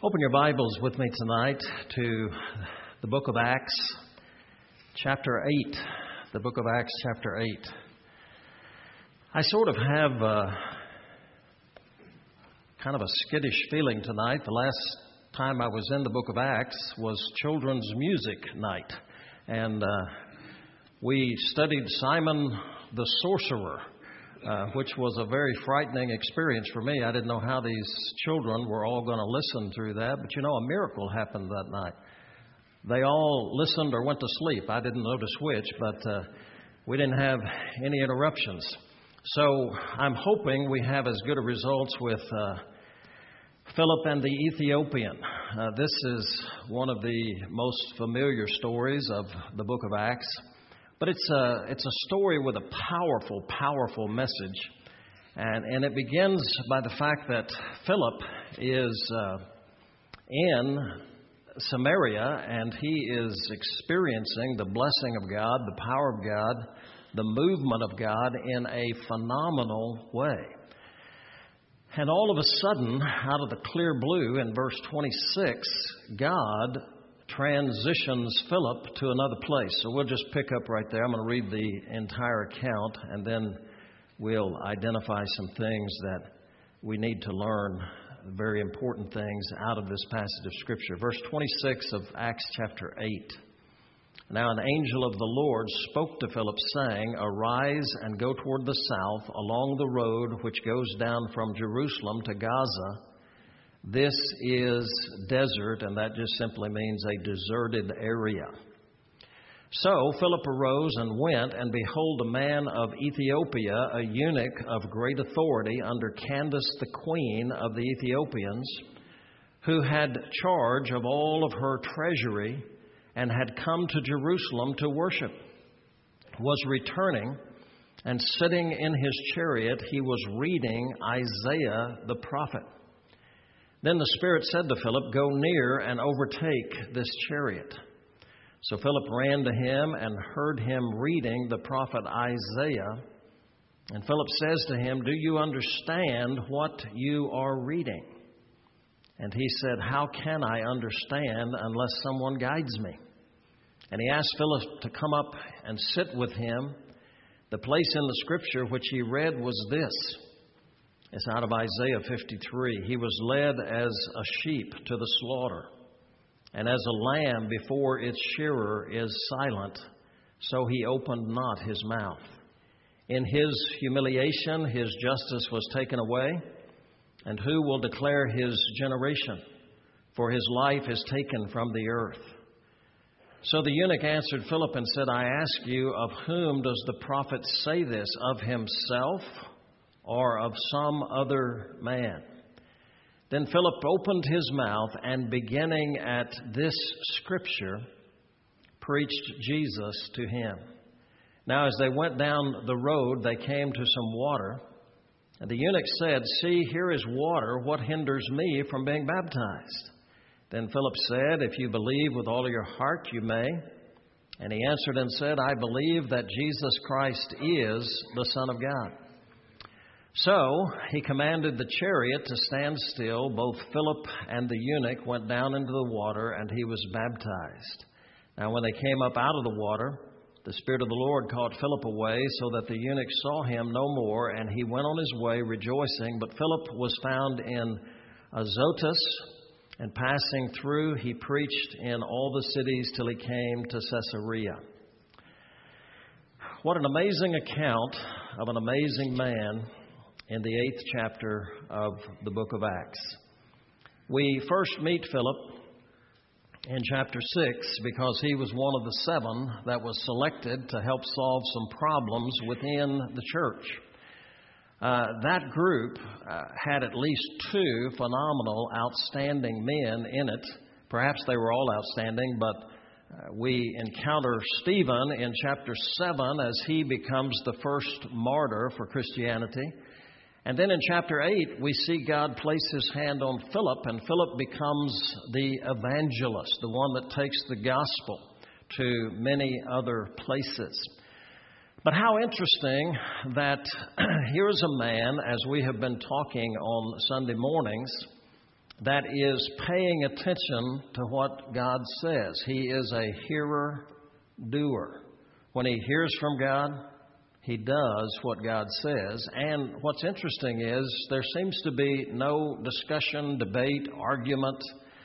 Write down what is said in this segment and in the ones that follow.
Open your Bibles with me tonight to the book of Acts, chapter 8. The book of Acts, chapter 8. I sort of have kind of a skittish feeling tonight. The last time I was in the book of Acts was children's music night. And we studied Simon the Sorcerer, which was a very frightening experience for me. I didn't know how these children were all going to listen through that. But a miracle happened that night. They all listened or went to sleep. I didn't notice which, but we didn't have any interruptions. So I'm hoping we have as good a results with Philip and the Ethiopian. This is one of the most familiar stories of the book of Acts. But it's a story with a powerful message. And it begins by the fact that Philip is in Samaria, and he is experiencing the blessing of God, the power of God, the movement of God in a phenomenal way. And all of a sudden, out of the clear blue, in verse 26, God transitions Philip to another place. So we'll just pick up right there. I'm going to read the entire account, and then we'll identify some things that we need to learn, very important things out of this passage of Scripture. Verse 26 of Acts chapter 8. Now an angel of the Lord spoke to Philip, saying, "Arise and go toward the south along the road which goes down from Jerusalem to Gaza. This is desert," and that just simply means a deserted area. So Philip arose and went, and behold, a man of Ethiopia, a eunuch of great authority under Candace the queen of the Ethiopians, who had charge of all of her treasury and had come to Jerusalem to worship, was returning, and sitting in his chariot, he was reading Isaiah the prophet. Then the Spirit said to Philip, "Go near and overtake this chariot." So Philip ran to him and heard him reading the prophet Isaiah. And Philip says to him, "Do you understand what you are reading?" And he said, "How can I understand unless someone guides me?" And he asked Philip to come up and sit with him. The place in the Scripture which he read was this. It's out of Isaiah 53. "He was led as a sheep to the slaughter, and as a lamb before its shearer is silent, so he opened not his mouth. In his humiliation his justice was taken away, and who will declare his generation? For his life is taken from the earth." So the eunuch answered Philip and said, "I ask you, of whom does the prophet say this, of himself or of some other man?" Then Philip opened his mouth and, beginning at this scripture, preached Jesus to him. Now as they went down the road, they came to some water. And the eunuch said, "See, here is water. What hinders me from being baptized?" Then Philip said, "If you believe with all your heart, you may." And he answered and said, "I believe that Jesus Christ is the Son of God." So he commanded the chariot to stand still. Both Philip and the eunuch went down into the water, and he was baptized. Now when they came up out of the water, the Spirit of the Lord caught Philip away, so that the eunuch saw him no more, and he went on his way rejoicing. But Philip was found in Azotus, and passing through, he preached in all the cities till he came to Caesarea. What an amazing account of an amazing man in the 8th chapter of the book of Acts. We first meet Philip in chapter 6 because he was one of the 7 that was selected to help solve some problems within the church. That group had at least 2 phenomenal, outstanding men in it. Perhaps they were all outstanding, but we encounter Stephen in chapter 7 as he becomes the first martyr for Christianity. And then in chapter 8, we see God place his hand on Philip, and Philip becomes the evangelist, the one that takes the gospel to many other places. But how interesting that here is a man, as we have been talking on Sunday mornings, that is paying attention to what God says. He is a hearer-doer. When he hears from God, he does what God says. And what's interesting is there seems to be no discussion, debate, argument.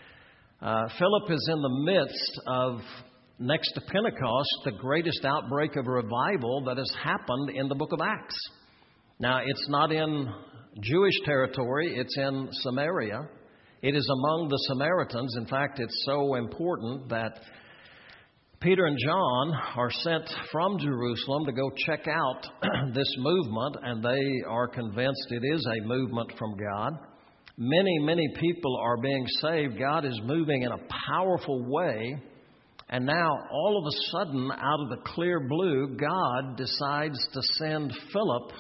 Philip is in the midst of, next to Pentecost, the greatest outbreak of revival that has happened in the book of Acts. Now, it's not in Jewish territory, it's in Samaria. It is among the Samaritans. In fact, it's so important that Peter and John are sent from Jerusalem to go check out this movement, and they are convinced it is a movement from God. Many people are being saved. God is moving in a powerful way. And now, all of a sudden, out of the clear blue, God decides to send Philip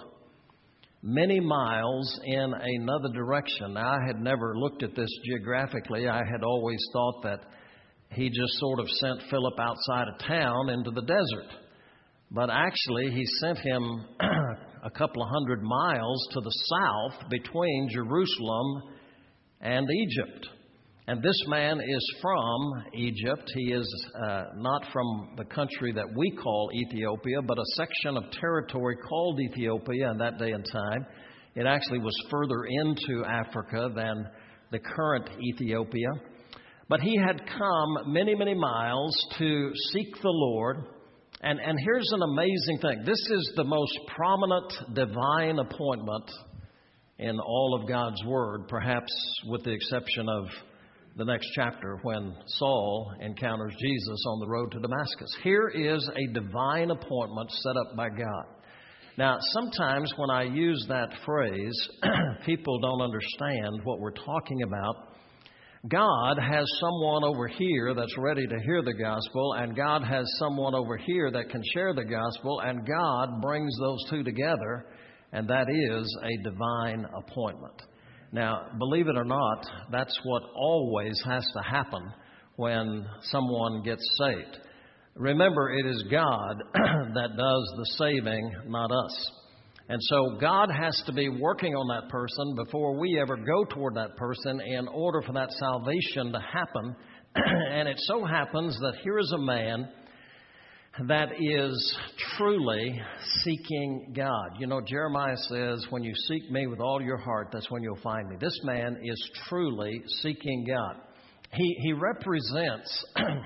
many miles in another direction. Now, I had never looked at this geographically. I had always thought that he just sort of sent Philip outside of town into the desert. But actually, he sent him a couple of hundred miles to the south between Jerusalem and Egypt. And this man is from Egypt. He is not from the country that we call Ethiopia, but a section of territory called Ethiopia in that day and time. It actually was further into Africa than the current Ethiopia. But he had come many miles to seek the Lord. And here's an amazing thing. This is the most prominent divine appointment in all of God's Word, perhaps with the exception of the next chapter when Saul encounters Jesus on the road to Damascus. Here is a divine appointment set up by God. Now, sometimes when I use that phrase, people don't understand what we're talking about. God has someone over here that's ready to hear the gospel, and God has someone over here that can share the gospel, and God brings those two together, and that is a divine appointment. Now, believe it or not, that's what always has to happen when someone gets saved. Remember, it is God that does the saving, not us. And so God has to be working on that person before we ever go toward that person in order for that salvation to happen. And it so happens that here is a man that is truly seeking God. You know, Jeremiah says, when you seek me with all your heart, that's when you'll find me. This man is truly seeking God. He represents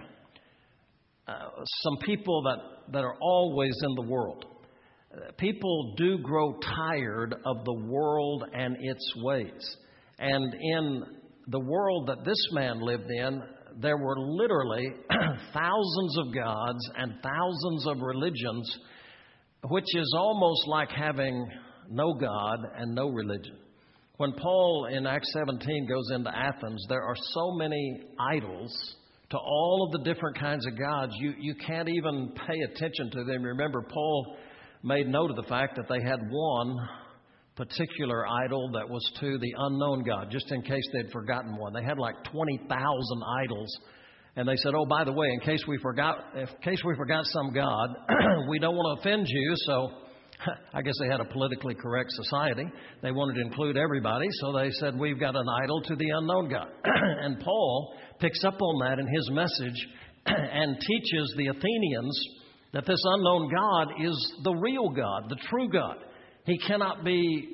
some people that are always in the world. People do grow tired of the world and its ways. And in the world that this man lived in, there were literally thousands of gods and thousands of religions, which is almost like having no God and no religion. When Paul in Acts 17 goes into Athens, there are so many idols to all of the different kinds of gods, you can't even pay attention to them. Remember, Paul made note of the fact that they had one particular idol that was to the unknown God, just in case they'd forgotten one. They had like 20,000 idols. And they said, oh, by the way, in case we forgot some God, we don't want to offend you. So I guess they had a politically correct society. They wanted to include everybody. So they said, we've got an idol to the unknown God. And Paul picks up on that in his message and teaches the Athenians that this unknown God is the real God, the true God. He cannot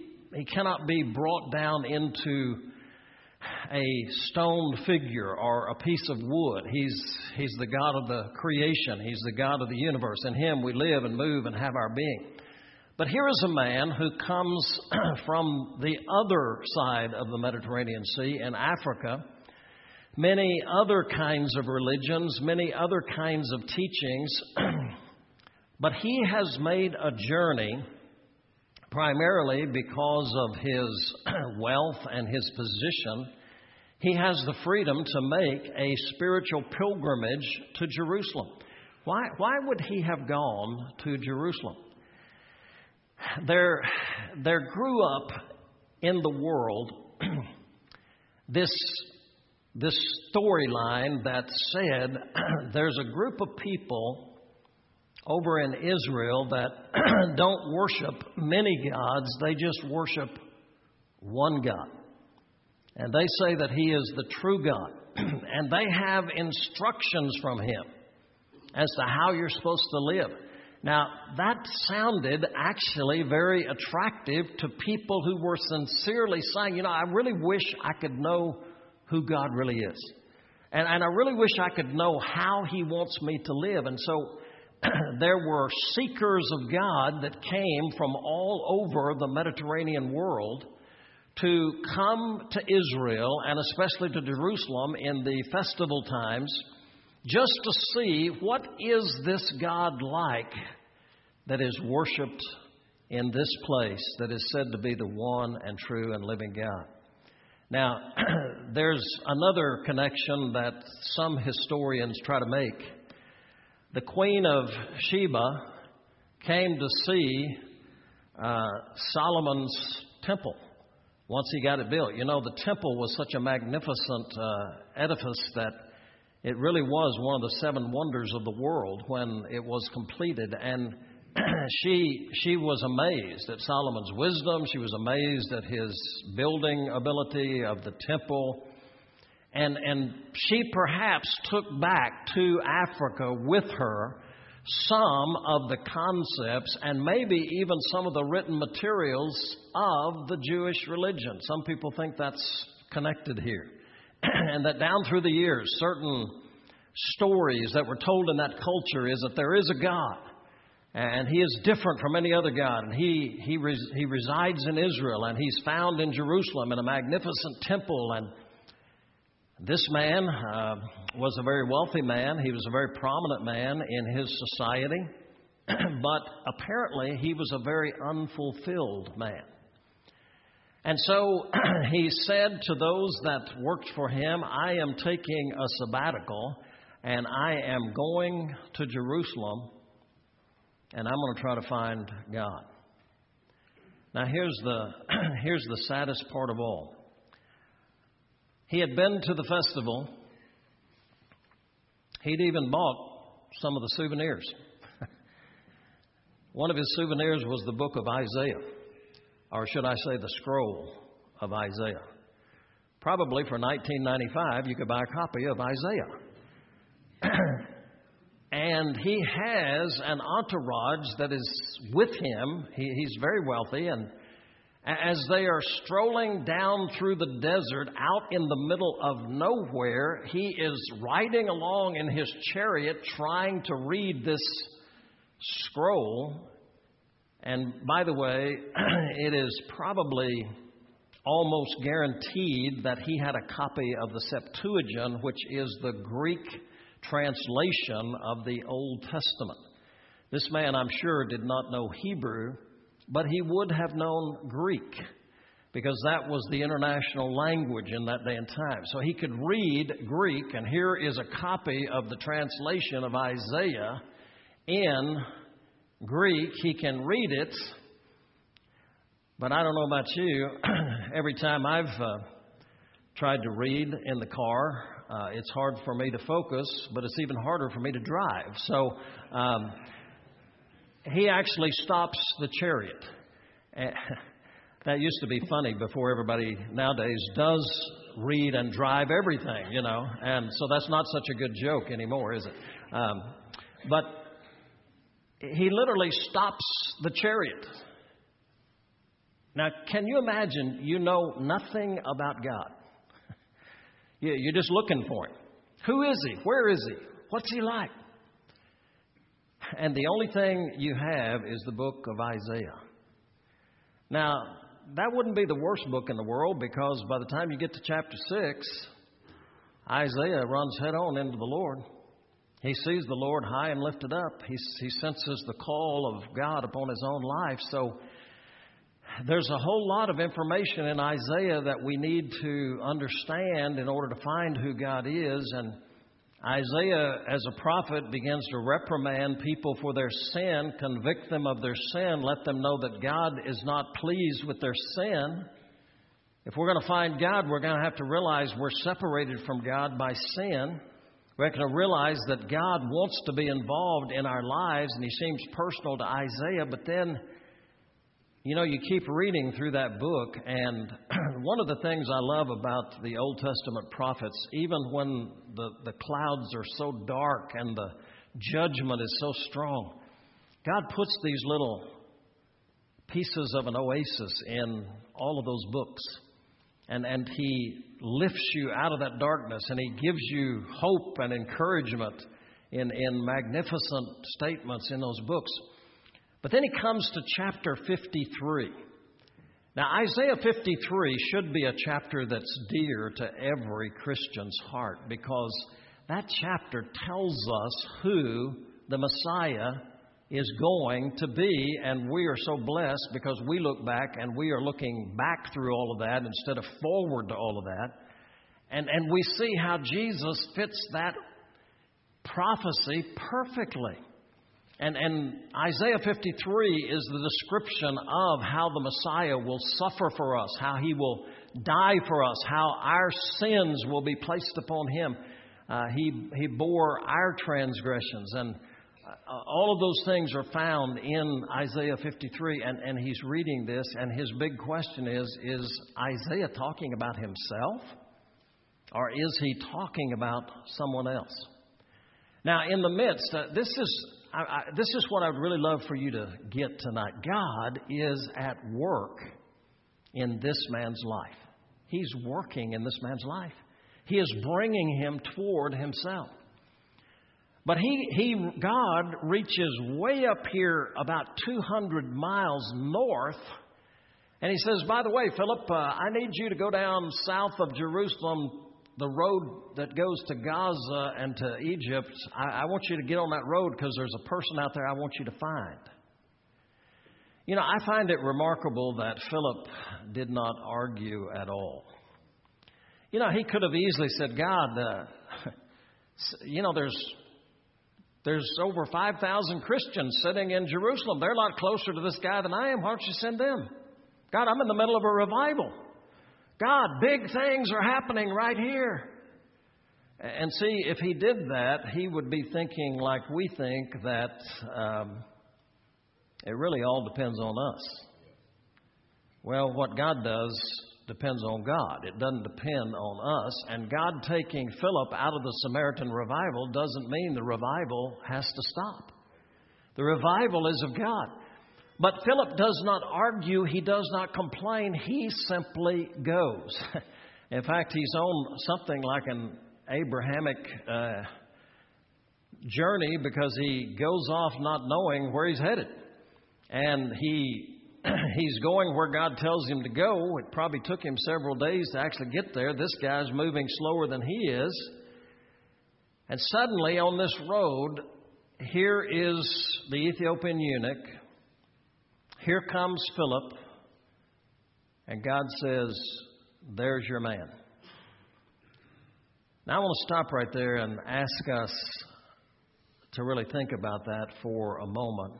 be brought down into a stone figure or a piece of wood. He's the God of the creation. He's the God of the universe. In Him we live and move and have our being. But here is a man who comes from the other side of the Mediterranean Sea in Africa. Many other kinds of religions, many other kinds of teachings. But he has made a journey primarily because of his wealth and his position. He has the freedom to make a spiritual pilgrimage to Jerusalem. Why would he have gone to Jerusalem? There grew up in the world this storyline that said there's a group of people over in Israel that don't worship many gods, they just worship one God. And they say that He is the true God. And they have instructions from Him as to how you're supposed to live. Now, that sounded actually very attractive to people who were sincerely saying, I really wish I could know who God really is. And I really wish I could know how He wants me to live. And so there were seekers of God that came from all over the Mediterranean world to come to Israel and especially to Jerusalem in the festival times just to see what is this God like that is worshiped in this place that is said to be the one and true and living God. Now, there's another connection that some historians try to make. The Queen of Sheba came to see Solomon's temple once he got it built. The temple was such a magnificent edifice that it really was one of the seven wonders of the world when it was completed. And she was amazed at Solomon's wisdom. She was amazed at his building ability of the temple. And she perhaps took back to Africa with her some of the concepts and maybe even some of the written materials of the Jewish religion. Some people think that's connected here. And that down through the years, certain stories that were told in that culture is that there is a God. And He is different from any other God. And He resides in Israel. And He's found in Jerusalem in a magnificent temple. And this man was a very wealthy man. He was a very prominent man in his society. But apparently he was a very unfulfilled man. And so he said to those that worked for him, I am taking a sabbatical and I am going to Jerusalem and I'm going to try to find God. Now here's the saddest part of all. He had been to the festival. He'd even bought some of the souvenirs. One of his souvenirs was the book of Isaiah, or should I say the scroll of Isaiah. Probably for $19.95 you could buy a copy of Isaiah. And he has an entourage that is with him. He's very wealthy, and as they are strolling down through the desert out in the middle of nowhere, he is riding along in his chariot trying to read this scroll. And by the way, it is probably almost guaranteed that he had a copy of the Septuagint, which is the Greek translation of the Old Testament. This man, I'm sure, did not know Hebrew, but he would have known Greek because that was the international language in that day and time. So he could read Greek, and here is a copy of the translation of Isaiah in Greek. He can read it, but I don't know about you. Every time I've tried to read in the car, it's hard for me to focus, but it's even harder for me to drive. So he actually stops the chariot. That used to be funny before everybody nowadays does read and drive everything, and so that's not such a good joke anymore, is it? But he literally stops the chariot. Now, can you imagine you know nothing about God? You're just looking for Him. Who is He? Where is He? What's He like? And the only thing you have is the book of Isaiah. Now, that wouldn't be the worst book in the world, because by the time you get to chapter 6, Isaiah runs head on into the Lord. He sees the Lord high and lifted up. He senses the call of God upon his own life. So there's a whole lot of information in Isaiah that we need to understand in order to find who God is. And Isaiah, as a prophet, begins to reprimand people for their sin, convict them of their sin, let them know that God is not pleased with their sin. If we're going to find God, we're going to have to realize we're separated from God by sin. We're going to realize that God wants to be involved in our lives, and He seems personal to Isaiah, but then You know, you keep reading through that book, and one of the things I love about the Old Testament prophets, even when the clouds are so dark and the judgment is so strong, God puts these little pieces of an oasis in all of those books. And He lifts you out of that darkness, and He gives you hope and encouragement in magnificent statements in those books. But then He comes to chapter 53. Now, Isaiah 53 should be a chapter that's dear to every Christian's heart, because that chapter tells us who the Messiah is going to be, and we are so blessed because we look back and we are looking back through all of that instead of forward to all of that. And we see how Jesus fits that prophecy perfectly. And Isaiah 53 is the description of how the Messiah will suffer for us, how He will die for us, how our sins will be placed upon Him. He bore our transgressions, and all of those things are found in Isaiah 53. And he's reading this, and his big question is Isaiah talking about himself, or is he talking about someone else? Now, in the midst, this is what I would really love for you to get tonight. God is at work in this man's life. He's working in this man's life. He is bringing him toward Himself. But God reaches way up here about 200 miles north, and He says, by the way, Philip, I need you to go down south of Jerusalem, the road that goes to Gaza and to Egypt. I want you to get on that road because there's a person out there I want you to find. You know, I find it remarkable that Philip did not argue at all. You know, he could have easily said, God, you know, there's over 5,000 Christians sitting in Jerusalem. They're a lot closer to this guy than I am. Why don't you send them? God, I'm in the middle of a revival. God, big things are happening right here. And see, if he did that, he would be thinking like we think, that it really all depends on us. Well, what God does depends on God. It doesn't depend on us. And God taking Philip out of the Samaritan revival doesn't mean the revival has to stop. The revival is of God. But Philip does not argue. He does not complain. He simply goes. In fact, he's on something like an Abrahamic journey, because he goes off not knowing where he's headed. And he's going where God tells him to go. It probably took him several days to actually get there. This guy's moving slower than he is. And suddenly on this road, here is the Ethiopian eunuch. Here comes Philip. And God says, there's your man. Now I want to stop right there and ask us to really think about that for a moment.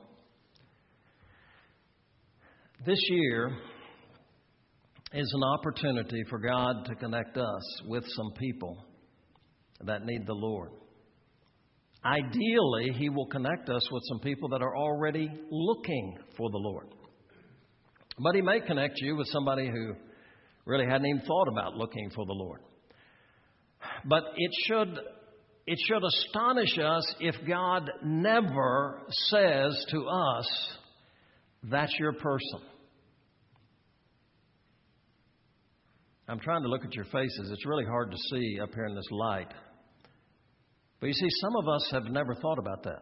This year is an opportunity for God to connect us with some people that need the Lord. Ideally, He will connect us with some people that are already looking for the Lord. But He may connect you with somebody who really hadn't even thought about looking for the Lord. But it should astonish us if God never says to us, that's your person. I'm trying to look at your faces. It's really hard to see up here in this light. But you see, some of us have never thought about that.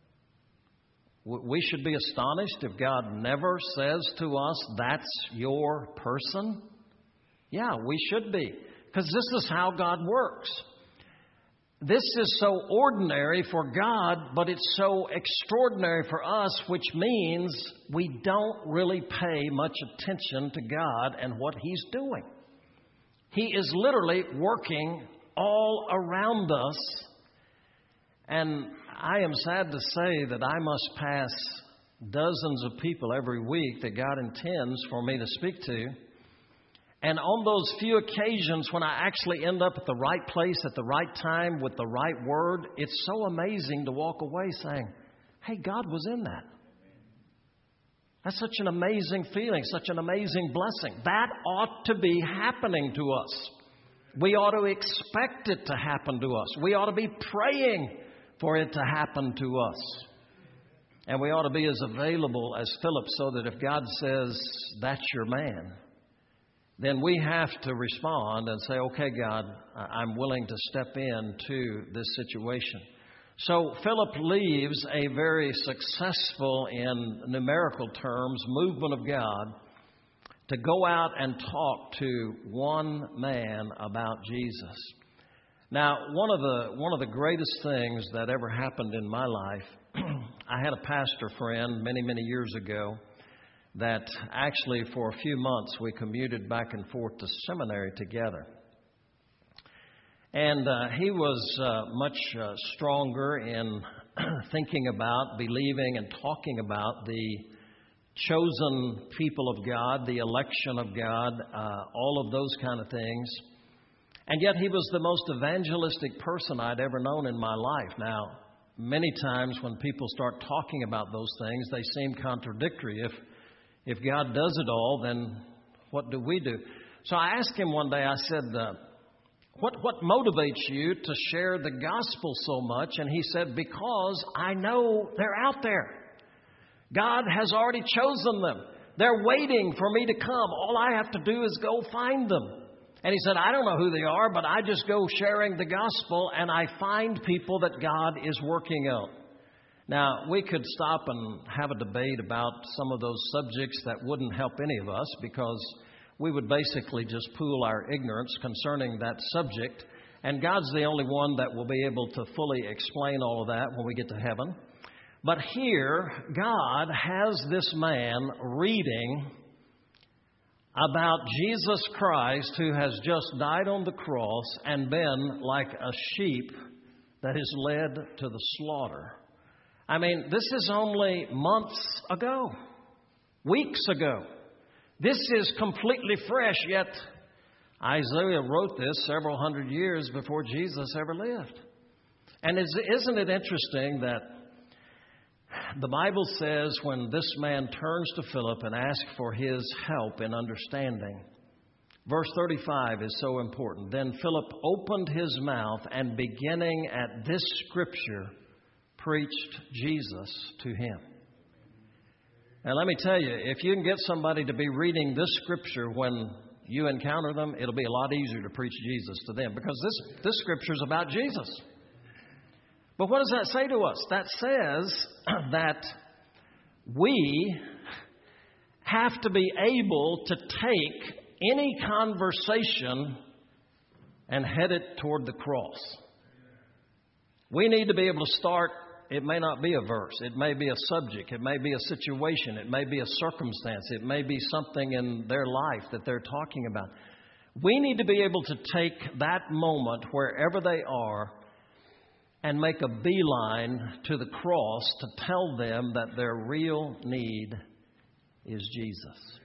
We should be astonished if God never says to us, that's your person. Yeah, we should be. Because this is how God works. This is so ordinary for God, but it's so extraordinary for us, which means we don't really pay much attention to God and what He's doing. He is literally working all around us. And I am sad to say that I must pass dozens of people every week that God intends for me to speak to. And on those few occasions when I actually end up at the right place at the right time with the right word, it's so amazing to walk away saying, hey, God was in that. That's such an amazing feeling, such an amazing blessing. That ought to be happening to us. We ought to expect it to happen to us. We ought to be praying for it to happen to us. And we ought to be as available as Philip, so that if God says, that's your man, then we have to respond and say, okay, God, I'm willing to step into this situation. So Philip leaves a very successful, in numerical terms, movement of God to go out and talk to one man about Jesus. Now, one of the greatest things that ever happened in my life, I had a pastor friend many, many years ago that actually for a few months we commuted back and forth to seminary together. And he was much stronger in thinking about, believing, and talking about the chosen people of God, the election of God, all of those kind of things. And yet he was the most evangelistic person I'd ever known in my life. Now, many times when people start talking about those things, they seem contradictory. If God does it all, then what do we do? So I asked him one day, I said, what motivates you to share the gospel so much? And he said, because I know they're out there. God has already chosen them. They're waiting for me to come. All I have to do is go find them. And he said, I don't know who they are, but I just go sharing the gospel and I find people that God is working on. Now, we could stop and have a debate about some of those subjects that wouldn't help any of us, because we would basically just pool our ignorance concerning that subject. And God's the only one that will be able to fully explain all of that when we get to heaven. But here, God has this man reading about Jesus Christ, who has just died on the cross and been like a sheep that is led to the slaughter. I mean, this is only months ago, weeks ago. This is completely fresh, yet Isaiah wrote this several hundred years before Jesus ever lived. And isn't it interesting that the Bible says when this man turns to Philip and asks for his help in understanding, verse 35 is so important. Then Philip opened his mouth and, beginning at this scripture, preached Jesus to him. Now let me tell you, if you can get somebody to be reading this scripture when you encounter them, it'll be a lot easier to preach Jesus to them, because this scripture is about Jesus. But what does that say to us? That says that we have to be able to take any conversation and head it toward the cross. We need to be able to start. It may not be a verse. It may be a subject. It may be a situation. It may be a circumstance. It may be something in their life that they're talking about. We need to be able to take that moment wherever they are and make a beeline to the cross to tell them that their real need is Jesus.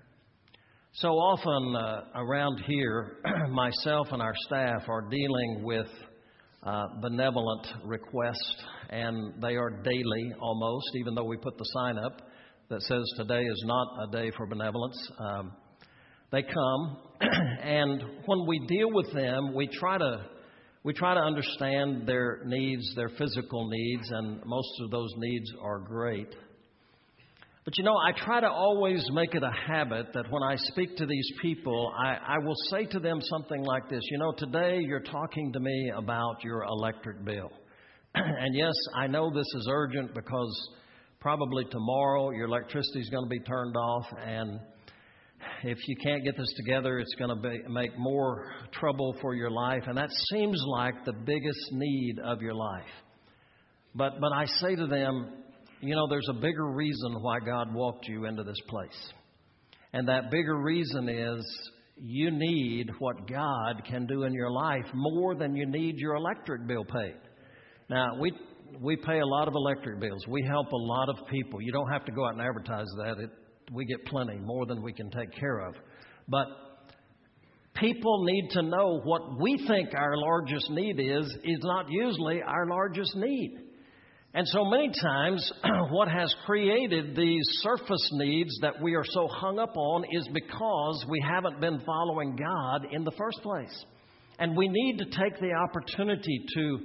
So often around here, myself and our staff are dealing with benevolent requests, and they are daily almost, even though we put the sign up that says today is not a day for benevolence. They come, and when we deal with them, we try to understand their needs, their physical needs, and most of those needs are great. But you know, I try to always make it a habit that when I speak to these people, I will say to them something like this. You know, today you're talking to me about your electric bill. And yes, I know this is urgent because probably tomorrow your electricity is going to be turned off, and if you can't get this together, it's going to make more trouble for your life. And that seems like the biggest need of your life. But I say to them, you know, there's a bigger reason why God walked you into this place. And that bigger reason is you need what God can do in your life more than you need your electric bill paid. Now, we pay a lot of electric bills. We help a lot of people. You don't have to go out and advertise that. We get plenty, more than we can take care of. But people need to know what we think our largest need is not usually our largest need. And so many times, what has created these surface needs that we are so hung up on is because we haven't been following God in the first place. And we need to take the opportunity to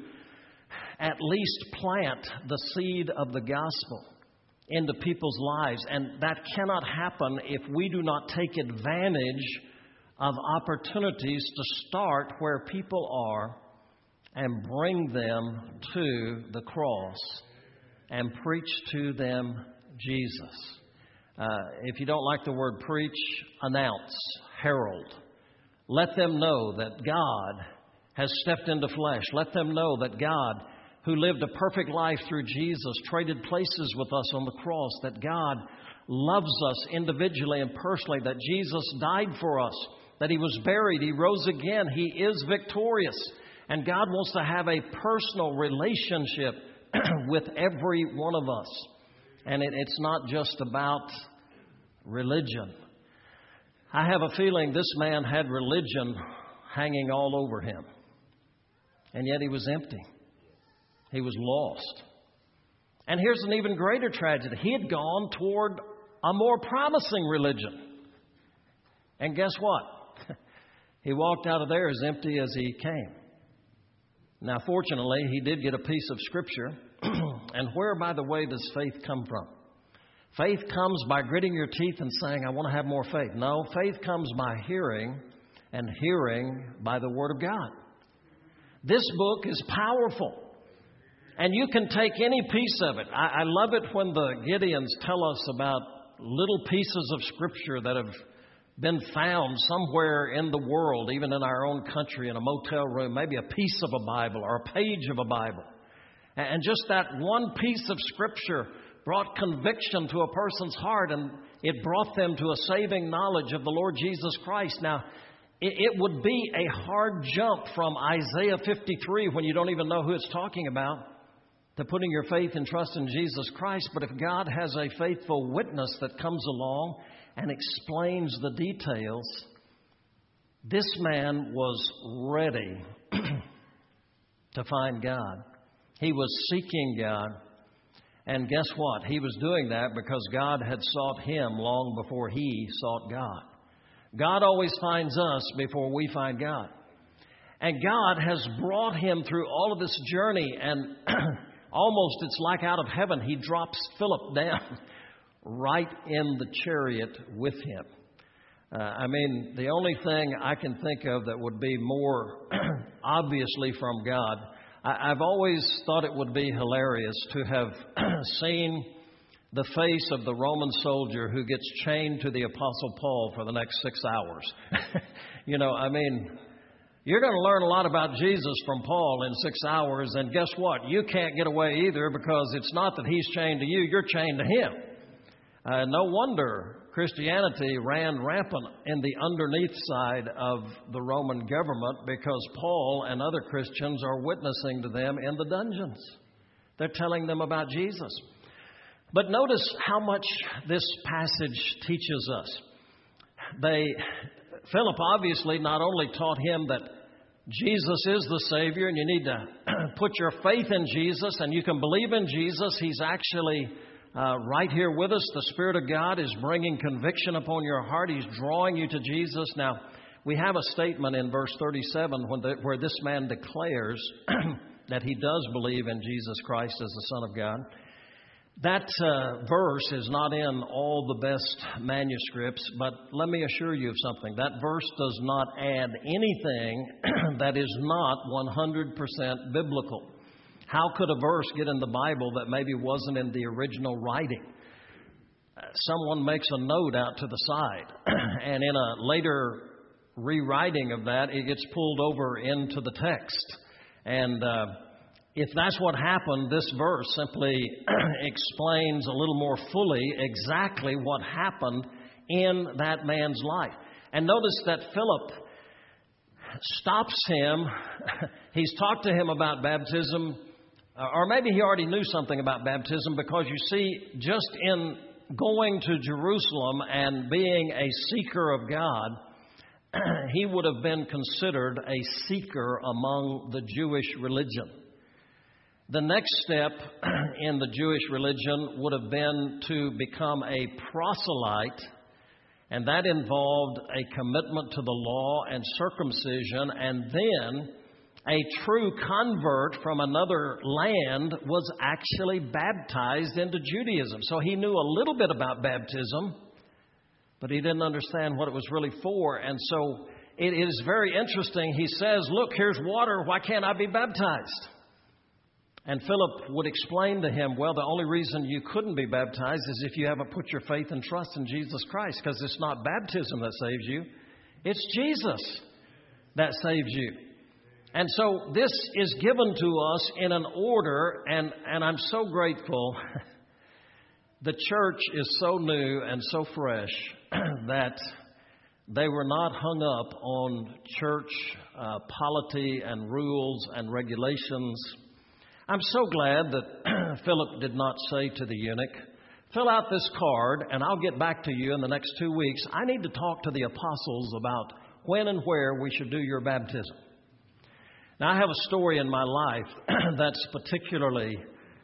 at least plant the seed of the gospel into people's lives. And that cannot happen if we do not take advantage of opportunities to start where people are and bring them to the cross and preach to them Jesus. If you don't like the word preach, announce, herald. Let them know that God has stepped into flesh. Let them know that God, who lived a perfect life through Jesus, traded places with us on the cross, that God loves us individually and personally, that Jesus died for us, that He was buried, He rose again, He is victorious. And God wants to have a personal relationship with every one of us. And it's not just about religion. I have a feeling this man had religion hanging all over him. And yet he was empty. He was lost. And here's an even greater tragedy. He had gone toward a more promising religion. And guess what? He walked out of there as empty as he came. Now, fortunately, he did get a piece of Scripture. And where, by the way, does faith come from? Faith comes by gritting your teeth and saying, I want to have more faith. No, faith comes by hearing, and hearing by the Word of God. This book is powerful. And you can take any piece of it. I love it when the Gideons tell us about little pieces of Scripture that have been found somewhere in the world, even in our own country, in a motel room, maybe a piece of a Bible or a page of a Bible. And just that one piece of Scripture brought conviction to a person's heart, and it brought them to a saving knowledge of the Lord Jesus Christ. Now, it would be a hard jump from Isaiah 53, when you don't even know who it's talking about, to putting your faith and trust in Jesus Christ. But if God has a faithful witness that comes along and explains the details, this man was ready to find God. He was seeking God. And guess what? He was doing that because God had sought him long before he sought God. God always finds us before we find God. And God has brought him through all of this journey, and almost it's like out of heaven, he drops Philip down right in the chariot with him. The only thing I can think of that would be more obviously from God, I've always thought it would be hilarious to have seen the face of the Roman soldier who gets chained to the Apostle Paul for the next 6 hours. You're going to learn a lot about Jesus from Paul in 6 hours, and guess what? You can't get away either, because it's not that he's chained to you, you're chained to him. No wonder Christianity ran rampant in the underneath side of the Roman government, because Paul and other Christians are witnessing to them in the dungeons. They're telling them about Jesus. But notice how much this passage teaches us. Philip obviously not only taught him that Jesus is the Savior and you need to put your faith in Jesus and you can believe in Jesus. He's actually right here with us. The Spirit of God is bringing conviction upon your heart. He's drawing you to Jesus. Now, we have a statement in verse 37 where this man declares that he does believe in Jesus Christ as the Son of God. That verse is not in all the best manuscripts, but let me assure you of something. That verse does not add anything that is not 100% biblical. How could a verse get in the Bible that maybe wasn't in the original writing? Someone makes a note out to the side, and in a later rewriting of that, it gets pulled over into the text. And if that's what happened, this verse simply explains a little more fully exactly what happened in that man's life. And notice that Philip stops him. He's talked to him about baptism, or maybe he already knew something about baptism, because you see, just in going to Jerusalem and being a seeker of God, he would have been considered a seeker among the Jewish religion. The next step in the Jewish religion would have been to become a proselyte, and that involved a commitment to the law and circumcision, and then a true convert from another land was actually baptized into Judaism. So he knew a little bit about baptism, but he didn't understand what it was really for. And so it is very interesting. He says, look, here's water. Why can't I be baptized? And Philip would explain to him, well, the only reason you couldn't be baptized is if you haven't put your faith and trust in Jesus Christ, because it's not baptism that saves you. It's Jesus that saves you. And so this is given to us in an order, and I'm so grateful. The church is so new and so fresh that they were not hung up on church polity and rules and regulations. I'm so glad that Philip did not say to the eunuch, fill out this card and I'll get back to you in the next 2 weeks. I need to talk to the apostles about when and where we should do your baptism. Now, I have a story in my life that's particularly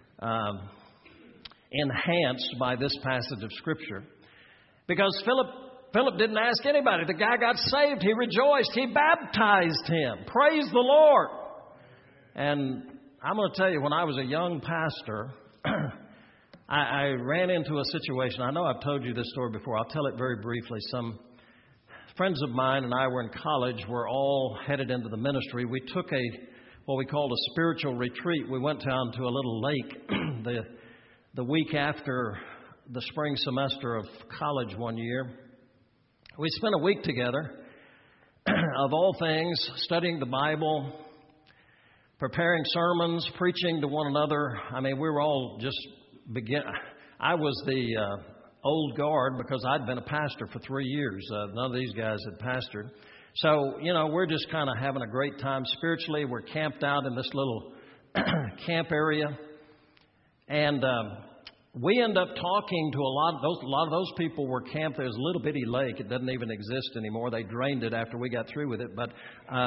enhanced by this passage of Scripture. Because Philip didn't ask anybody. The guy got saved. He rejoiced. He baptized him. Praise the Lord. And I'm going to tell you, when I was a young pastor, I ran into a situation. I know I've told you this story before. I'll tell it very briefly. Some friends of mine and I were in college. We're all headed into the ministry. We took what we called a spiritual retreat. We went down to a little lake the week after the spring semester of college one year. We spent a week together, of all things, studying the Bible, preparing sermons, preaching to one another. I mean, we were all just I was the old guard because I'd been a pastor for 3 years. None of these guys had pastored. So, we're just kind of having a great time spiritually. We're camped out in this little camp area. And we end up talking to a lot of those people were camped. There's a little bitty lake. It doesn't even exist anymore. They drained it after we got through with it. But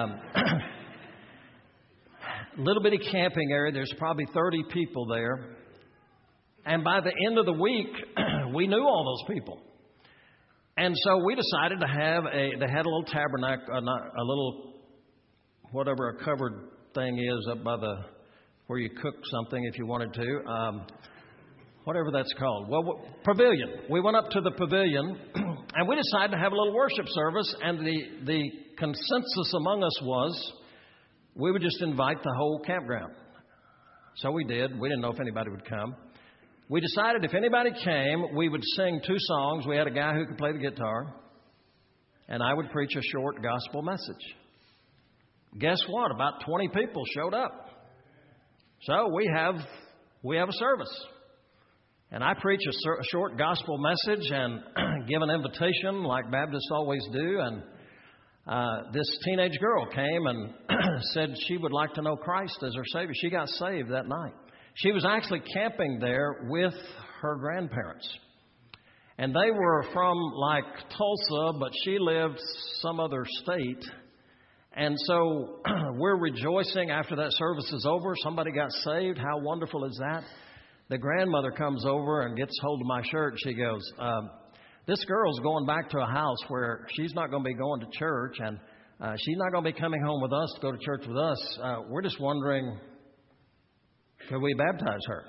little bitty camping area. There's probably 30 people there. And by the end of the week, we knew all those people. And so we decided to they had a little tabernacle, a little, whatever a covered thing is up by where you cook something if you wanted to, whatever that's called. Well, pavilion. We went up to the pavilion and we decided to have a little worship service. And the consensus among us was we would just invite the whole campground. So we did. We didn't know if anybody would come. We decided if anybody came, we would sing 2 songs. We had a guy who could play the guitar, and I would preach a short gospel message. Guess what? About 20 people showed up. So we have a service. And I preach a short gospel message and give an invitation like Baptists always do. And this teenage girl came and said she would like to know Christ as her Savior. She got saved that night. She was actually camping there with her grandparents. And they were from like Tulsa, but she lived some other state. And so we're rejoicing after that service is over. Somebody got saved. How wonderful is that? The grandmother comes over and gets hold of my shirt. She goes, this girl's going back to a house where she's not going to be going to church, and she's not going to be coming home with us to go to church with us. We're just wondering, could we baptize her?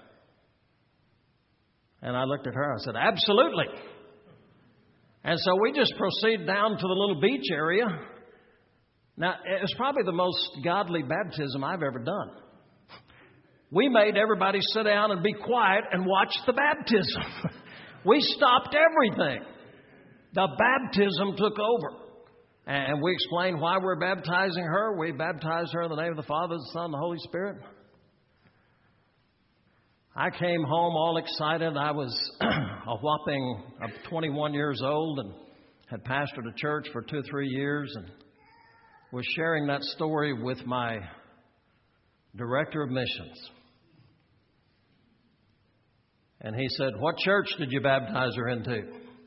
And I looked at her. I said, absolutely. And so we just proceeded down to the little beach area. Now, it was probably the most godly baptism I've ever done. We made everybody sit down and be quiet and watch the baptism. We stopped everything. The baptism took over. And we explained why we're baptizing her. We baptized her in the name of the Father, the Son, and the Holy Spirit. I came home all excited. I was a whopping 21 years old and had pastored a church for 2 or 3 years and was sharing that story with my director of missions. And he said, what church did you baptize her into?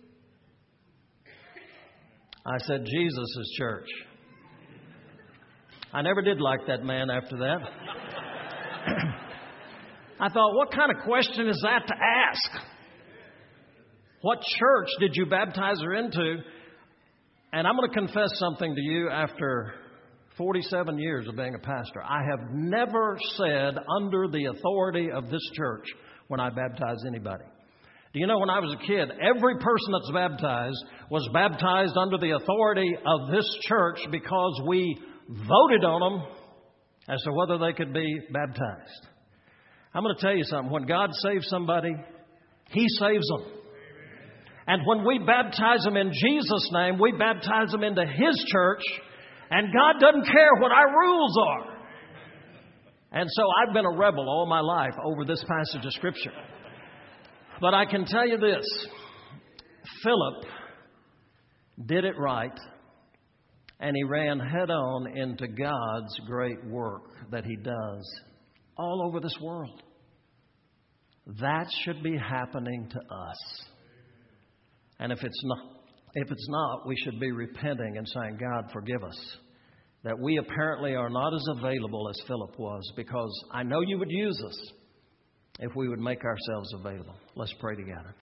I said, Jesus' church. I never did like that man after that. I thought, what kind of question is that to ask? What church did you baptize her into? And I'm going to confess something to you after 47 years of being a pastor. I have never said under the authority of this church when I baptize anybody. Do you know, when I was a kid, every person that's baptized was baptized under the authority of this church because we voted on them as to whether they could be baptized. I'm going to tell you something. When God saves somebody, He saves them. And when we baptize them in Jesus' name, we baptize them into His church, and God doesn't care what our rules are. And so I've been a rebel all my life over this passage of Scripture. But I can tell you this, Philip did it right, and he ran head on into God's great work that He does all over this world. That should be happening to us. And if it's not, we should be repenting and saying, God, forgive us, that we apparently are not as available as Philip was, because I know You would use us if we would make ourselves available. Let's pray together.